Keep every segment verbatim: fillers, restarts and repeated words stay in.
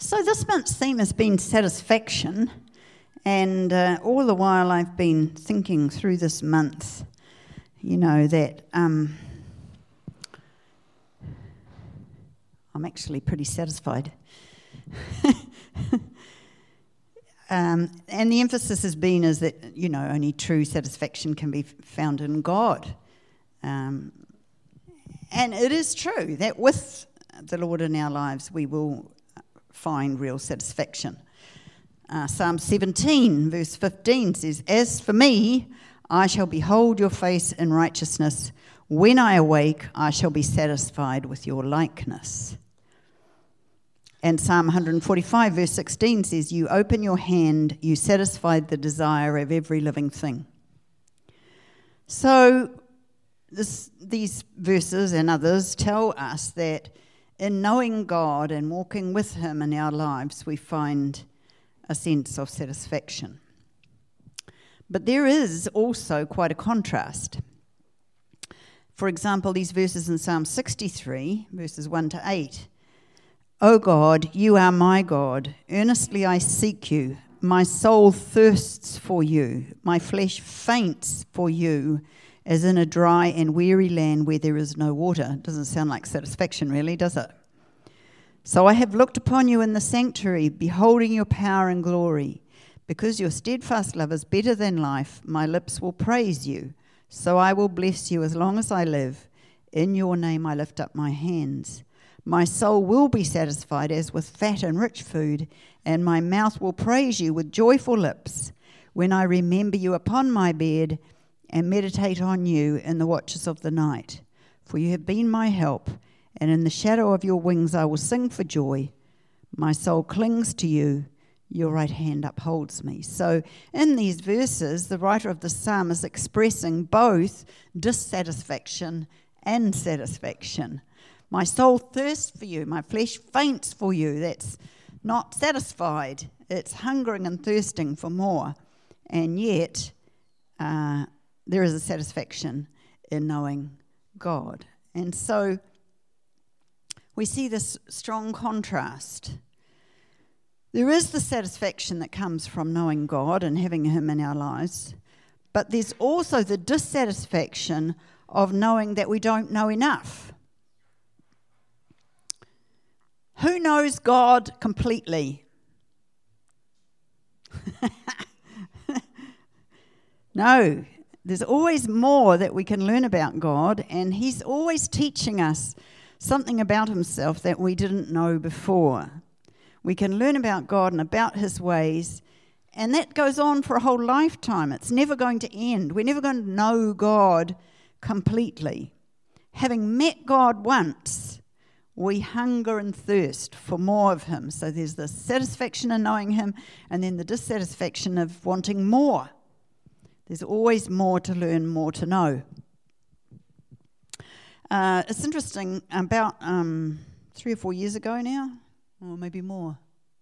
So this month's theme has been satisfaction, and uh, all the while I've been thinking through this month, you know, that um, I'm actually pretty satisfied. um, and the emphasis has been is that, you know, only true satisfaction can be found in God. Um, and it is true that with the Lord in our lives we will find real satisfaction. Uh, Psalm seventeen verse fifteen says, "As for me, I shall behold your face in righteousness. When I awake, I shall be satisfied with your likeness." And Psalm one forty-five verse sixteen says, "You open your hand, you satisfied the desire of every living thing." So this, these verses and others tell us that in knowing God and walking with Him in our lives, we find a sense of satisfaction. But there is also quite a contrast. For example, these verses in Psalm sixty-three, verses one to eight. "O God, you are my God. Earnestly I seek you. My soul thirsts for you. My flesh faints for you, as in a dry and weary land where there is no water." Doesn't sound like satisfaction, really, does it? "So I have looked upon you in the sanctuary, beholding your power and glory. Because your steadfast love is better than life, my lips will praise you. So I will bless you as long as I live. In your name I lift up my hands. My soul will be satisfied as with fat and rich food, and my mouth will praise you with joyful lips, when I remember you upon my bed and meditate on you in the watches of the night. For you have been my help, and in the shadow of your wings I will sing for joy. My soul clings to you, your right hand upholds me." So in these verses, the writer of the psalm is expressing both dissatisfaction and satisfaction. My soul thirsts for you, my flesh faints for you. That's not satisfied. It's hungering and thirsting for more. And yet, uh, there is a satisfaction in knowing God. And so we see this strong contrast. There is the satisfaction that comes from knowing God and having Him in our lives, but there's also the dissatisfaction of knowing that we don't know enough. Who knows God completely? No. There's always more that we can learn about God, and He's always teaching us something about Himself that we didn't know before. We can learn about God and about His ways, and that goes on for a whole lifetime. It's never going to end. We're never going to know God completely. Having met God once, we hunger and thirst for more of Him. So there's the satisfaction in knowing Him, and then the dissatisfaction of wanting more. There's always more to learn, more to know. Uh, it's interesting, about um, three or four years ago now, or maybe more.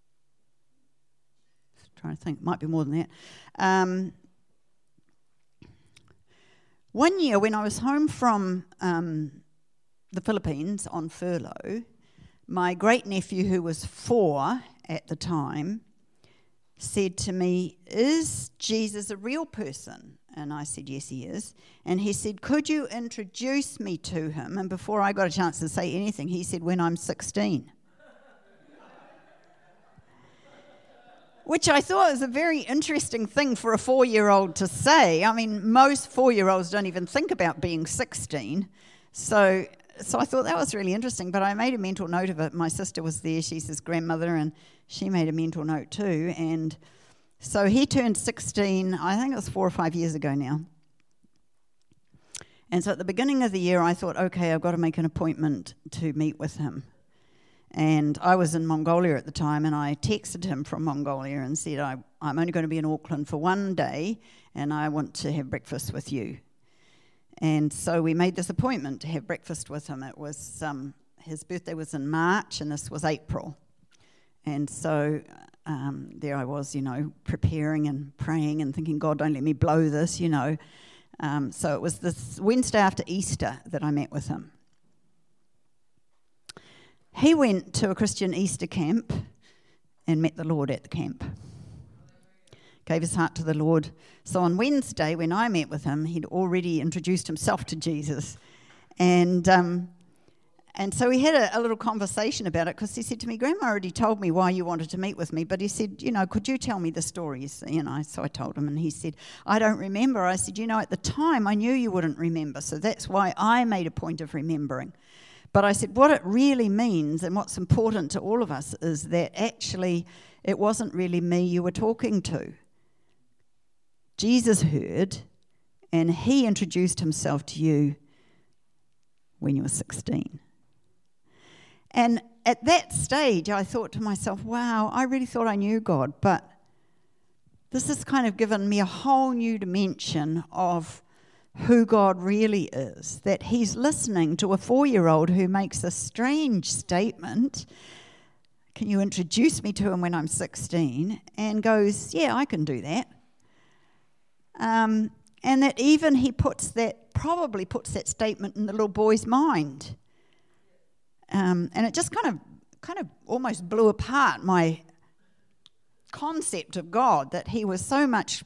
Just trying to think, might be more than that. Um, one year when I was home from um, the Philippines on furlough, my great-nephew, who was four at the time, said to me, "Is Jesus a real person?" And I said, "Yes, He is." And he said, "Could you introduce me to Him?" And before I got a chance to say anything, he said, "When I'm sixteen." Which I thought was a very interesting thing for a four-year-old to say. I mean, most four-year-olds don't even think about being sixteen. So so I thought that was really interesting, but I made a mental note of it. My sister was there, she's his grandmother, and she made a mental note too. And so he turned sixteen, I think it was four or five years ago now. And so at the beginning of the year, I thought, okay, I've got to make an appointment to meet with him. And I was in Mongolia at the time, and I texted him from Mongolia and said, I, I'm only going to be in Auckland for one day, and I want to have breakfast with you. And so we made this appointment to have breakfast with him. It was, um, his birthday was in March, and this was April. And so um, there I was, you know, preparing and praying and thinking, God, don't let me blow this, you know. Um, so it was this Wednesday after Easter that I met with him. He went to a Christian Easter camp and met the Lord at the camp. Gave his heart to the Lord. So on Wednesday, when I met with him, he'd already introduced himself to Jesus. And um, and so we had a, a little conversation about it, because he said to me, Grandma already told me why you wanted to meet with me, but he said, you know, could you tell me the stories? You know, so I told him, and he said, I don't remember. I said, you know, at the time I knew you wouldn't remember, so that's why I made a point of remembering. But I said, what it really means and what's important to all of us is that actually it wasn't really me you were talking to. Jesus heard, and he introduced himself to you when you were sixteen. And at that stage, I thought to myself, wow, I really thought I knew God, but this has kind of given me a whole new dimension of who God really is, that he's listening to a four-year-old who makes a strange statement, can you introduce me to him when I'm sixteen, and goes, yeah, I can do that. Um, and that even he puts that, probably puts that statement in the little boy's mind. Um, and it just kind of, kind of almost blew apart my concept of God, that he was so much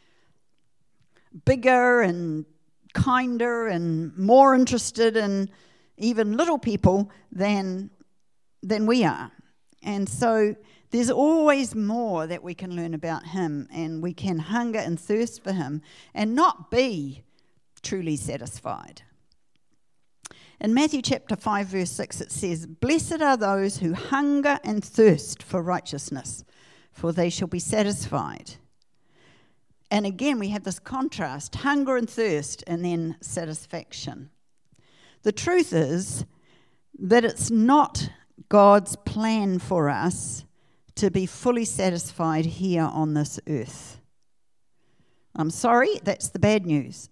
bigger and kinder and more interested in even little people than than we are. And so there's always more that we can learn about him, and we can hunger and thirst for him and not be truly satisfied. In Matthew chapter five, verse six, it says, Blessed are those who hunger and thirst for righteousness, for they shall be satisfied. And again, we have this contrast, hunger and thirst, and then satisfaction. The truth is that it's not God's plan for us to be fully satisfied here on this earth. I'm sorry, that's the bad news.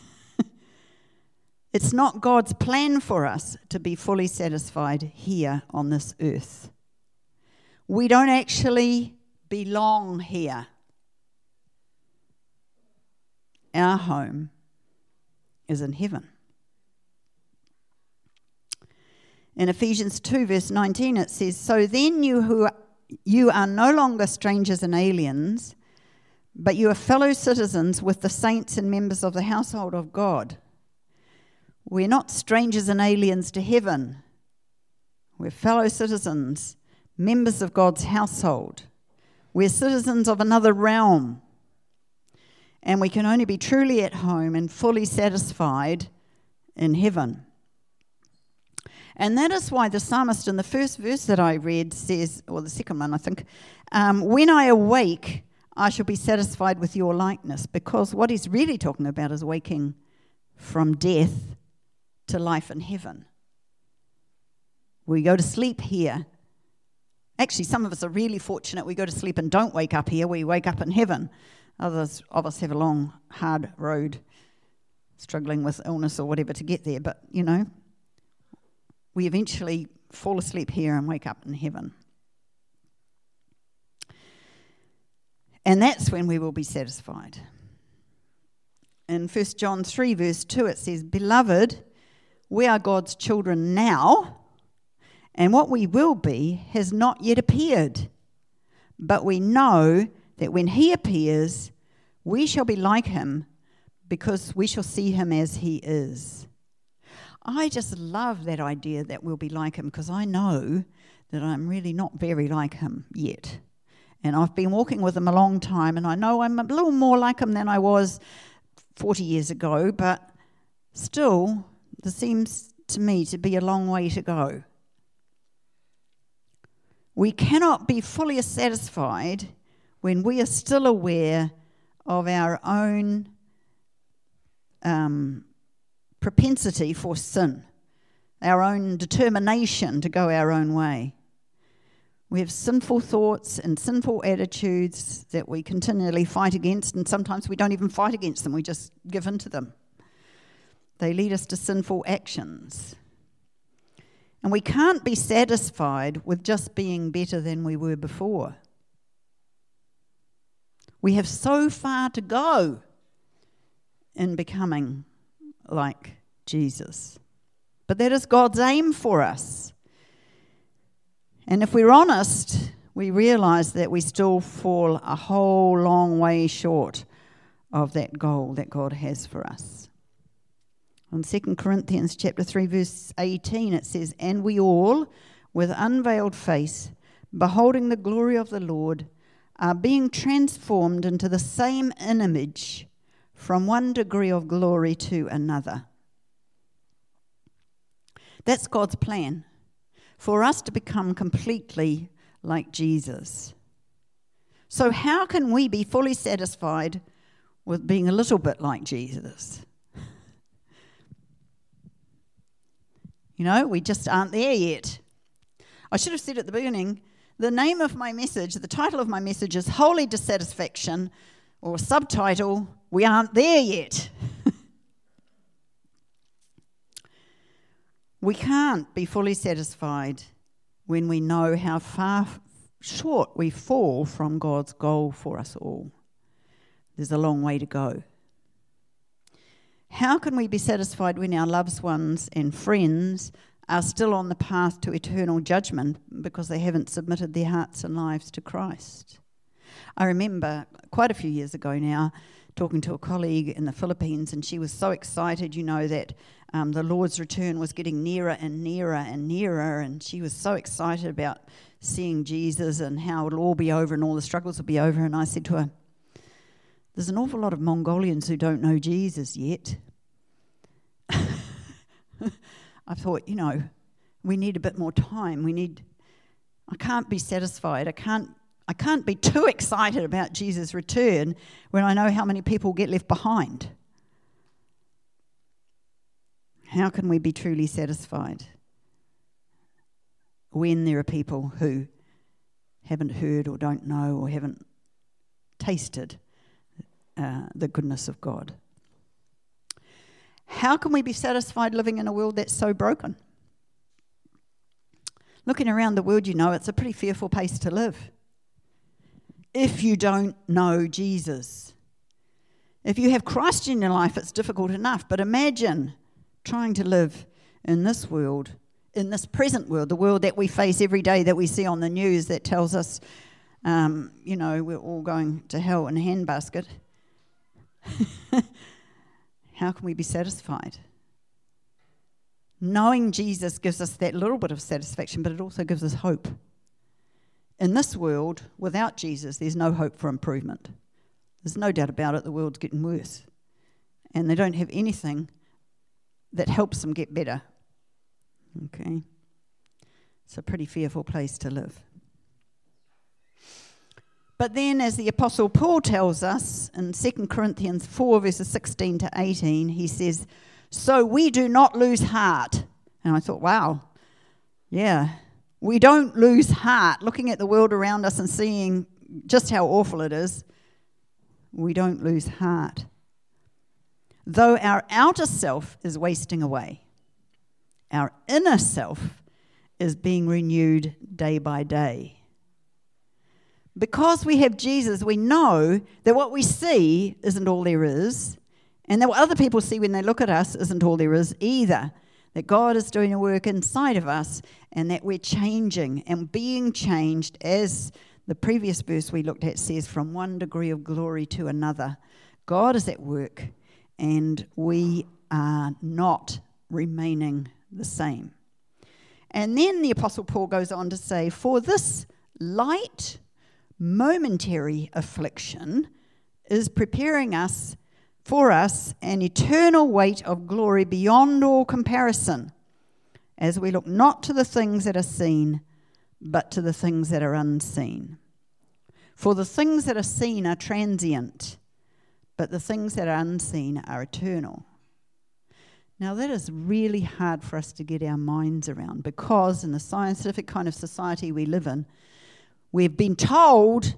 It's not God's plan for us to be fully satisfied here on this earth. We don't actually belong here. Our home is in heaven. In Ephesians two, verse nineteen, it says, So then you who are, you are no longer strangers and aliens, but you are fellow citizens with the saints and members of the household of God. We're not strangers and aliens to heaven. We're fellow citizens, members of God's household. We're citizens of another realm. And we can only be truly at home and fully satisfied in heaven. And that is why the psalmist in the first verse that I read says, or the second one I think, um, when I awake, I shall be satisfied with your likeness. Because what he's really talking about is waking from death to life in heaven. We go to sleep here. Actually, some of us are really fortunate. We go to sleep and don't wake up here. We wake up in heaven. Others of us have a long, hard road, struggling with illness or whatever to get there. But, you know, we eventually fall asleep here and wake up in heaven. And that's when we will be satisfied. In First John three, verse two, it says, Beloved, we are God's children now, and what we will be has not yet appeared. But we know that when he appears, we shall be like him, because we shall see him as he is. I just love that idea that we'll be like him, because I know that I'm really not very like him yet. And I've been walking with him a long time, and I know I'm a little more like him than I was forty years ago, but still, there seems to me to be a long way to go. We cannot be fully satisfied when we are still aware of our own um, propensity for sin, our own determination to go our own way. We have sinful thoughts and sinful attitudes that we continually fight against, and sometimes we don't even fight against them, we just give in to them. They lead us to sinful actions. And we can't be satisfied with just being better than we were before. We have so far to go in becoming like Jesus. But that is God's aim for us. And if we're honest, we realise that we still fall a whole long way short of that goal that God has for us. In Second Corinthians chapter three, verse eighteen, it says, "And we all, with unveiled face, beholding the glory of the Lord, are being transformed into the same image from one degree of glory to another." That's God's plan, for us to become completely like Jesus. So how can we be fully satisfied with being a little bit like Jesus? You know, we just aren't there yet. I should have said at the beginning, the name of my message, the title of my message is Holy Dissatisfaction, or subtitle, We Aren't There Yet. We can't be fully satisfied when we know how far short we fall from God's goal for us all. There's a long way to go. How can we be satisfied when our loved ones and friends are still on the path to eternal judgment because they haven't submitted their hearts and lives to Christ? I remember quite a few years ago now talking to a colleague in the Philippines, and she was so excited, you know, that um, the Lord's return was getting nearer and nearer and nearer, and she was so excited about seeing Jesus and how it'll all be over and all the struggles will be over. And I said to her, there's an awful lot of Mongolians who don't know Jesus yet. I thought, you know, we need a bit more time. We need, I can't be satisfied. I can't, I can't be too excited about Jesus' return when I know how many people get left behind. How can we be truly satisfied when there are people who haven't heard or don't know or haven't tasted uh, the goodness of God? How can we be satisfied living in a world that's so broken? Looking around the world, you know, it's a pretty fearful place to live. If you don't know Jesus. If you have Christ in your life, it's difficult enough. But imagine trying to live in this world, in this present world, the world that we face every day, that we see on the news that tells us, um, you know, we're all going to hell in a handbasket. How can we be satisfied? Knowing Jesus gives us that little bit of satisfaction, but it also gives us hope. In this world, without Jesus, there's no hope for improvement. There's no doubt about it, the world's getting worse. And they don't have anything that helps them get better. Okay? It's a pretty fearful place to live. But then, as the Apostle Paul tells us in Second Corinthians four, verses sixteen to eighteen, he says, "So we do not lose heart." And I thought, wow, yeah, we don't lose heart. Looking at the world around us and seeing just how awful it is, we don't lose heart. Though our outer self is wasting away, our inner self is being renewed day by day. Because we have Jesus, we know that what we see isn't all there is, and that what other people see when they look at us isn't all there is either. That God is doing a work inside of us, and that we're changing and being changed, as the previous verse we looked at says, from one degree of glory to another. God is at work, and we are not remaining the same. And then the Apostle Paul goes on to say, "For this light momentary affliction is preparing us for us an eternal weight of glory beyond all comparison, as we look not to the things that are seen, but to the things that are unseen. For the things that are seen are transient, but the things that are unseen are eternal." Now that is really hard for us to get our minds around, because in the scientific kind of society we live in, we've been told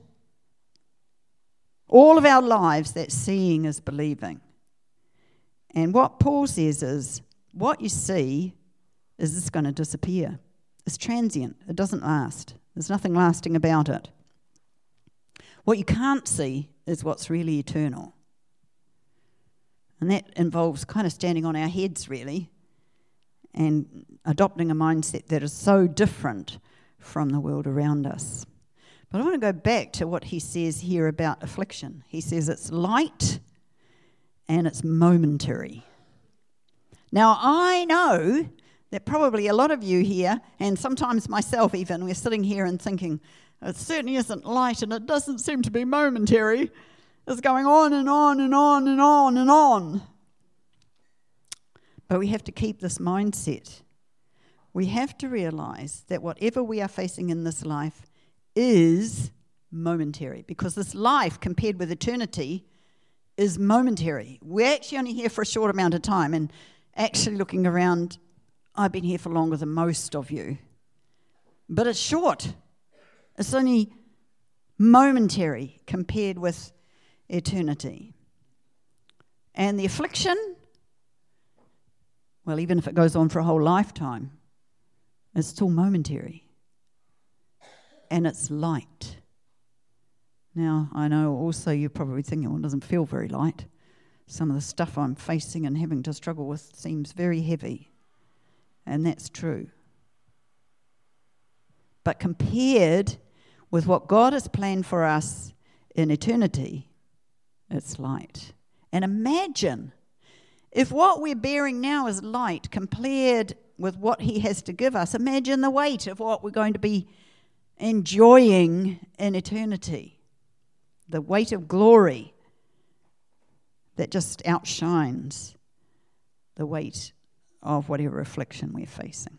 all of our lives that seeing is believing. And what Paul says is, what you see is this going to disappear. It's transient. It doesn't last. There's nothing lasting about it. What you can't see is what's really eternal. And that involves kind of standing on our heads, really, and adopting a mindset that is so different from the world around us. But I want to go back to what he says here about affliction. He says it's light and it's momentary. Now, I know that probably a lot of you here, and sometimes myself even, we're sitting here and thinking, it certainly isn't light and it doesn't seem to be momentary. It's going on and on and on and on and on. But we have to keep this mindset. We have to realize that whatever we are facing in this life is momentary, because this life compared with eternity is momentary. We're actually only here for a short amount of time, and actually looking around, I've been here for longer than most of you. But it's short. It's only momentary compared with eternity. And the affliction, well, even if it goes on for a whole lifetime, it's still momentary. And it's light. Now, I know also you're probably thinking, well, it doesn't feel very light. Some of the stuff I'm facing and having to struggle with seems very heavy. And that's true. But compared with what God has planned for us in eternity, it's light. And imagine if what we're bearing now is light compared with what he has to give us. Imagine the weight of what we're going to be enjoying in eternity. The weight of glory that just outshines the weight of whatever affliction we're facing.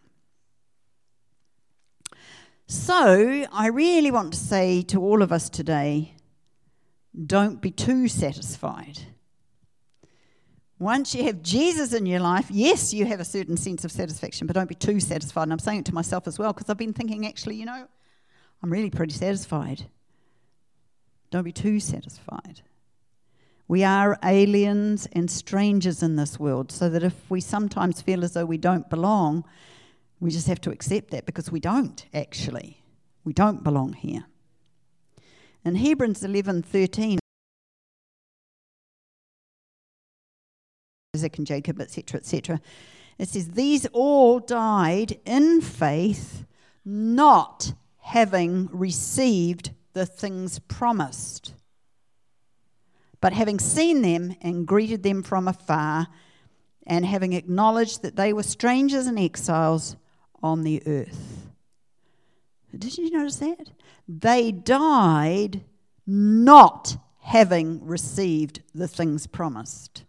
So, I really want to say to all of us today, don't be too satisfied. Once you have Jesus in your life, yes, you have a certain sense of satisfaction, but don't be too satisfied. And I'm saying it to myself as well, because I've been thinking, actually, you know, I'm really pretty satisfied. Don't be too satisfied. We are aliens and strangers in this world, so that if we sometimes feel as though we don't belong, we just have to accept that, because we don't, actually. We don't belong here. In Hebrews eleven thirteen, Isaac and Jacob, et cetera, et cetera, it says, these all died in faith, not having received the things promised, but having seen them and greeted them from afar, and having acknowledged that they were strangers and exiles on the earth. Did you notice that? They died not having received the things promised,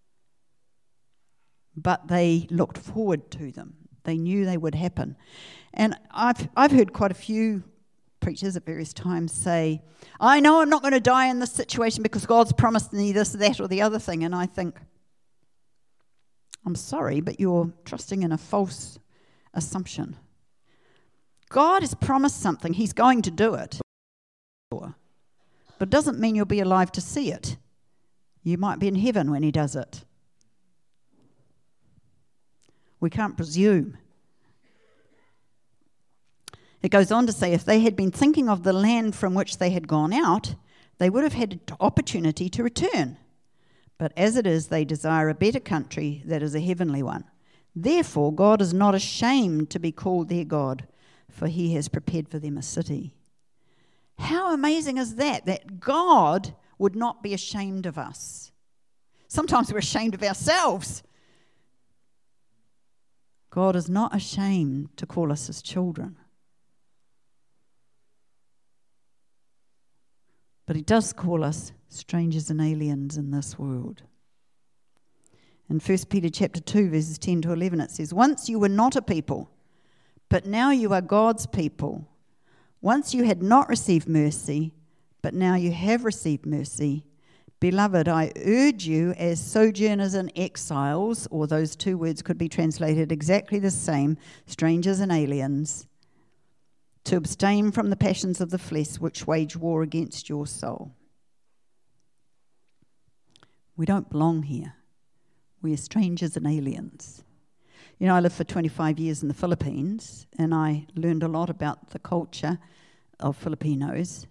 but they looked forward to them. They knew they would happen. And I've I've heard quite a few preachers at various times say, I know I'm not going to die in this situation because God's promised me this, that, or the other thing. And I think, I'm sorry, but you're trusting in a false assumption. God has promised something. He's going to do it. But it doesn't mean you'll be alive to see it. You might be in heaven when he does it. We can't presume. It goes on to say, if they had been thinking of the land from which they had gone out, they would have had an opportunity to return. But as it is, they desire a better country that is a heavenly one. Therefore, God is not ashamed to be called their God, for he has prepared for them a city. How amazing is that, that God would not be ashamed of us? Sometimes we're ashamed of ourselves. God is not ashamed to call us his children. But he does call us strangers and aliens in this world. In First Peter chapter two, verses ten to eleven, it says, once you were not a people, but now you are God's people. Once you had not received mercy, but now you have received mercy. Beloved, I urge you as sojourners and exiles, or those two words could be translated exactly the same, strangers and aliens, to abstain from the passions of the flesh which wage war against your soul. We don't belong here. We are strangers and aliens. You know, I lived for twenty-five years in the Philippines, and I learned a lot about the culture of Filipinos.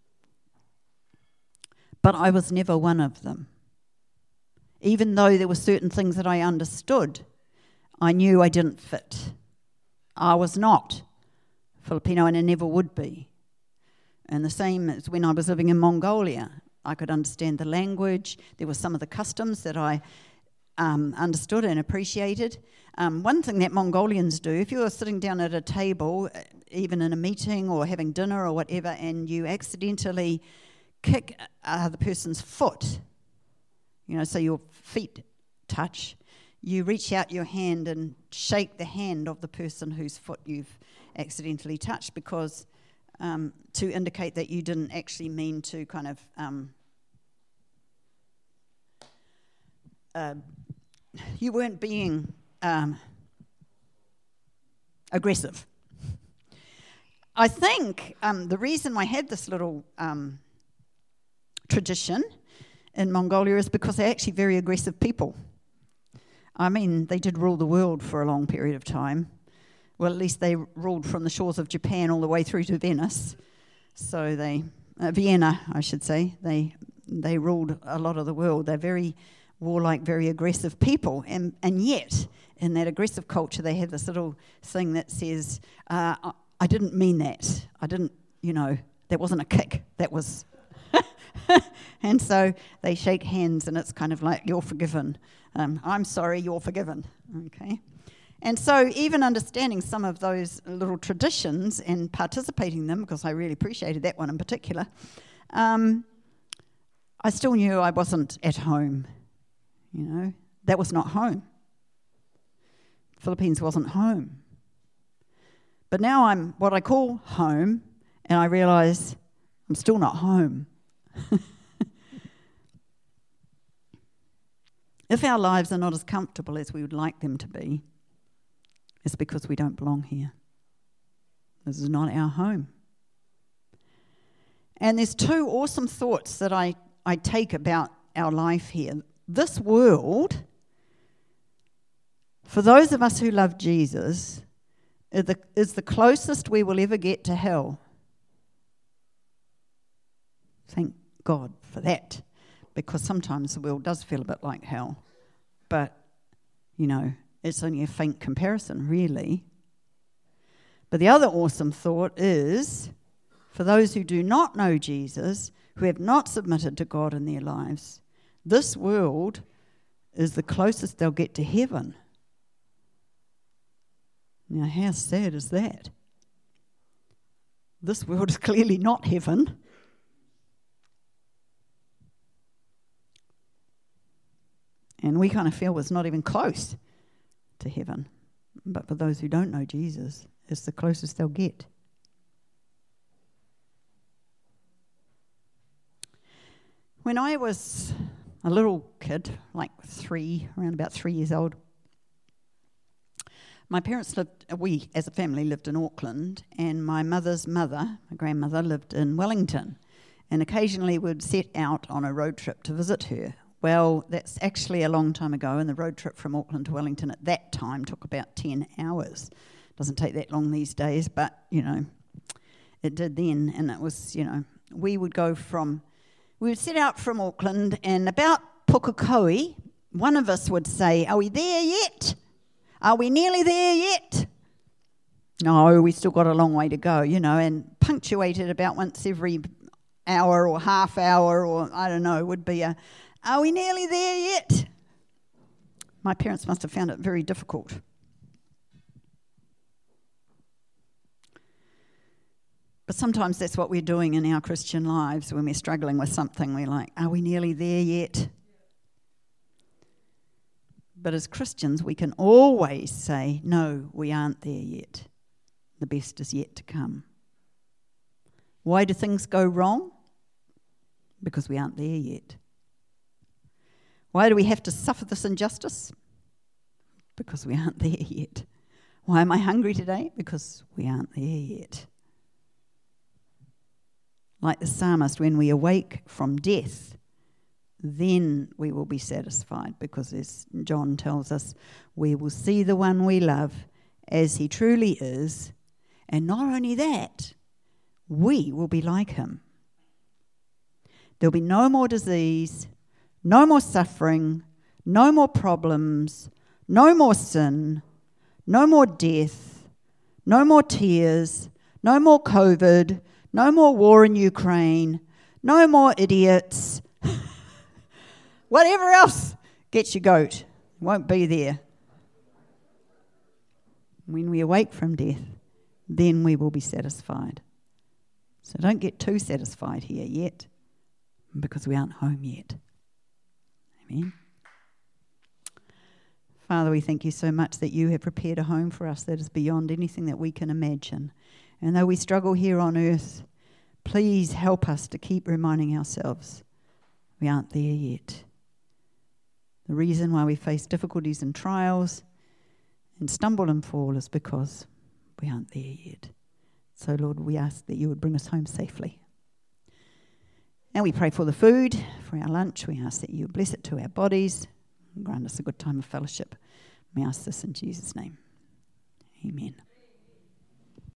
But I was never one of them. Even though there were certain things that I understood, I knew I didn't fit. I was not Filipino, and I never would be. And the same as when I was living in Mongolia. I could understand the language. There were some of the customs that I um, understood and appreciated. Um, one thing that Mongolians do, if you're sitting down at a table, even in a meeting or having dinner or whatever, and you accidentally kick uh, the person's foot, you know, so your feet touch, you reach out your hand and shake the hand of the person whose foot you've accidentally touched, because um, to indicate that you didn't actually mean to kind of um, uh, you weren't being um, aggressive. I think um, the reason I had this little um, tradition in Mongolia is because they're actually very aggressive people. I mean, they did rule the world for a long period of time. Well, at least they ruled from the shores of Japan all the way through to Venice. So they, uh, Vienna, I should say, they they ruled a lot of the world. They're very warlike, very aggressive people. And, and yet, in that aggressive culture, they have this little thing that says, uh, I, I didn't mean that. I didn't, you know, that wasn't a kick. That was... And so they shake hands, and it's kind of like, you're forgiven. Um, I'm sorry, you're forgiven. Okay. And so even understanding some of those little traditions and participating in them, because I really appreciated that one in particular, um, I still knew I wasn't at home. You know, that was not home. Philippines wasn't home. But now I'm what I call home, and I realise I'm still not home. If our lives are not as comfortable as we would like them to be, it's because we don't belong here. This is not our home. And there's two awesome thoughts that I, I take about our life here. This world, for those of us who love Jesus, is the, is the closest we will ever get to hell. Thank God for that, because sometimes the world does feel a bit like hell. But, you know, it's only a faint comparison, really. But the other awesome thought is, for those who do not know Jesus, who have not submitted to God in their lives, this world is the closest they'll get to heaven. Now, how sad is that? This world is clearly not heaven. And we kind of feel it's not even close to heaven. But for those who don't know Jesus, it's the closest they'll get. When I was a little kid, like three, around about three years old, my parents lived, we as a family lived in Auckland, and my mother's mother, my grandmother, lived in Wellington. And occasionally we'd set out on a road trip to visit her. Well, that's actually a long time ago, and the road trip from Auckland to Wellington at that time took about ten hours. Doesn't take that long these days, but, you know, it did then. And it was, you know, we would go from, we would set out from Auckland, and about Pukekohe, one of us would say, are we there yet? Are we nearly there yet? No, we still got a long way to go, you know, and punctuated about once every hour or half hour or, I don't know, would be a, are we nearly there yet? My parents must have found it very difficult. But sometimes that's what we're doing in our Christian lives when we're struggling with something. We're like, are we nearly there yet? But as Christians, we can always say, no, we aren't there yet. The best is yet to come. Why do things go wrong? Because we aren't there yet. Why do we have to suffer this injustice? Because we aren't there yet. Why am I hungry today? Because we aren't there yet. Like the psalmist, when we awake from death, then we will be satisfied, because as John tells us, we will see the one we love as he truly is, and not only that, we will be like him. There'll be no more disease, no more suffering, no more problems, no more sin, no more death, no more tears, no more COVID, No more war in Ukraine. No more idiots. Whatever else gets your goat won't be there. When we awake from death, then we will be satisfied. So don't get too satisfied here yet, because we aren't home yet. Amen. Father, we thank you so much that you have prepared a home for us that is beyond anything that we can imagine. And though we struggle here on earth, please help us to keep reminding ourselves we aren't there yet. The reason why we face difficulties and trials and stumble and fall is because we aren't there yet. So, Lord, we ask that you would bring us home safely. And we pray for the food, for our lunch. We ask that you bless it to our bodies and grant us a good time of fellowship. We ask this in Jesus' name. Amen.